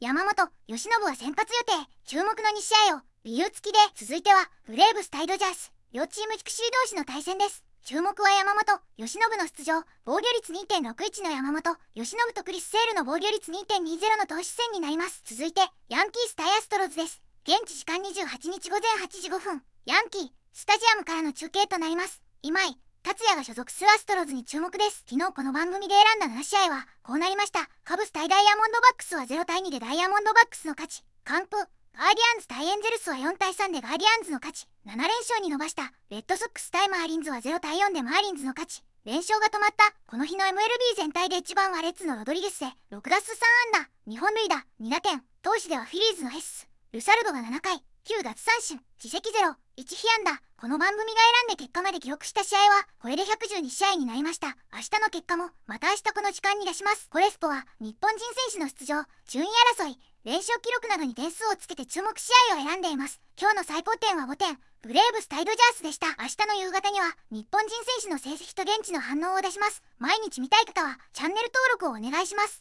山本由伸は先発予定。注目の2試合を理由付きで。続いてはブレーブス対ドジャース。両チーム地区首位同士の対戦です。注目は山本由伸の出場。防御率 2.61 の山本由伸とクリス・セールの防御率 2.20 の投手戦になります。続いてヤンキース対アストロズです。現地時間28日午前8時5分、ヤンキースタジアムからの中継となります。今井達也が所属するアストロズに注目です。昨日この番組で選んだ7試合はこうなりました。カブス対ダイヤモンドバックスは0対2でダイヤモンドバックスの勝ち。完封。ガーディアンズ対エンゼルスは4対3でガーディアンズの勝ち。7連勝に伸ばしたレッドソックス対マーリンズは0対4でマーリンズの勝ち。連勝が止まったこの日の MLB 全体で一番はレッズのロドリゲスで6打数3安打2本塁打2打点。投手ではフィリーズのヘッスルサルドが7回9奪三振自責0、1被安打。この番組が選んで結果まで記録した試合はこれで112試合になりました。明日の結果もまた明日この時間に出します。コレスポは日本人選手の出場、順位争い、連勝記録などに点数をつけて注目試合を選んでいます。今日の最高点は5点。ブレーブス対ドジャースでした。明日の夕方には日本人選手の成績と現地の反応を出します。毎日見たい方はチャンネル登録をお願いします。